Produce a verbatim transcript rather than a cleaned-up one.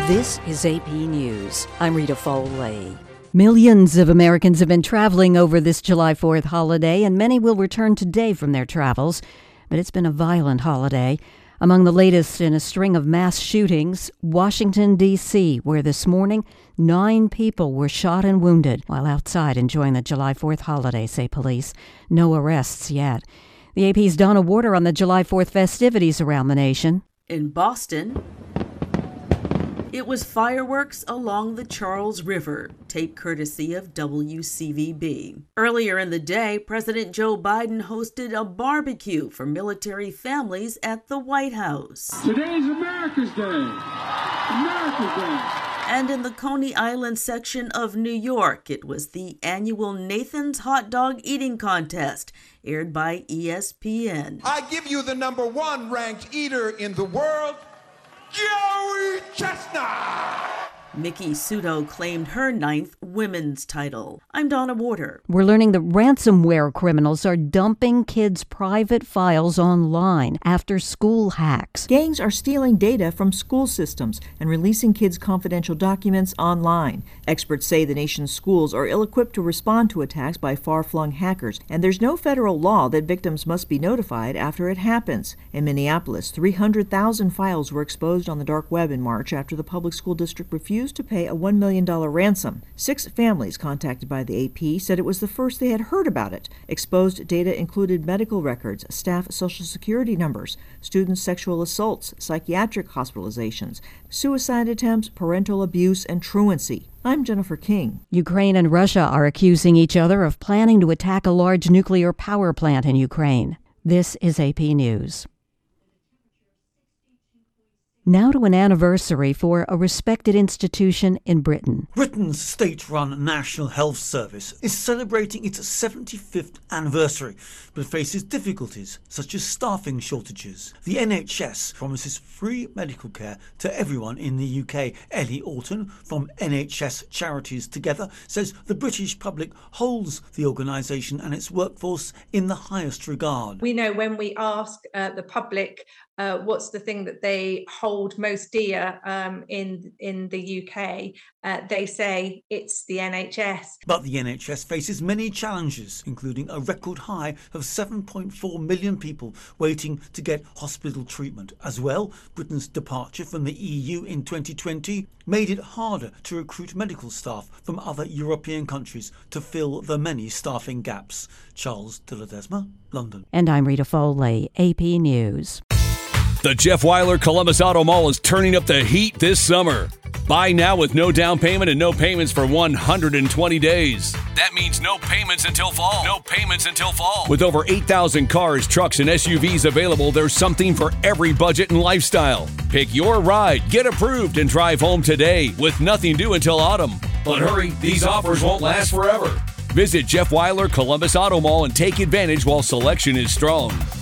This is A P News. I'm Rita Foley. Millions of Americans have been traveling over this July fourth holiday, and many will return today from their travels. But it's been a violent holiday. Among the latest in a string of mass shootings, Washington, D C, where this morning nine people were shot and wounded while outside enjoying the July fourth holiday, say police. No arrests yet. The A P's Donna Warder on the July fourth festivities around the nation. In Boston, it was fireworks along the Charles River, tape courtesy of W C V B. Earlier in the day, President Joe Biden hosted a barbecue for military families at the White House. Today is America's Day. America's Day. And in the Coney Island section of New York, it was the annual Nathan's Hot Dog Eating Contest, aired by E S P N. I give you the number one ranked eater in the world, Joey Chestnut! Miki Sudo claimed her ninth women's title. I'm Donna Warder. We're learning that ransomware criminals are dumping kids' private files online after school hacks. Gangs are stealing data from school systems and releasing kids' confidential documents online. Experts say the nation's schools are ill-equipped to respond to attacks by far-flung hackers, and there's no federal law that victims must be notified after it happens. In Minneapolis, three hundred thousand files were exposed on the dark web in March after the public school district refused to pay a one million dollars ransom. Six families contacted by the A P said it was the first they had heard about it. Exposed data included medical records, staff social security numbers, students' sexual assaults, psychiatric hospitalizations, suicide attempts, parental abuse, and truancy. I'm Jennifer King. Ukraine and Russia are accusing each other of planning to attack a large nuclear power plant in Ukraine. This is A P News. Now to an anniversary for a respected institution in Britain. Britain's state-run National Health Service is celebrating its seventy-fifth anniversary, but faces difficulties such as staffing shortages. The N H S promises free medical care to everyone in the U K. Ellie Orton from N H S Charities Together says the British public holds the organisation and its workforce in the highest regard. We know when we ask uh, the public Uh, what's the thing that they hold most dear um, in in the U K, uh, they say it's the N H S. But the N H S faces many challenges, including a record high of seven point four million people waiting to get hospital treatment. As well, Britain's departure from the E U in twenty twenty made it harder to recruit medical staff from other European countries to fill the many staffing gaps. Charles de Ledesma, London. And I'm Rita Foley, A P News. The Jeff Weiler Columbus Auto Mall is turning up the heat this summer. Buy now with no down payment and no payments for one hundred twenty days. That means no payments until fall. No payments until fall. With over eight thousand cars, trucks, and S U Vs available, there's something for every budget and lifestyle. Pick your ride, get approved, and drive home today with nothing due until autumn. But hurry, these offers won't last forever. Visit Jeff Weiler Columbus Auto Mall and take advantage while selection is strong.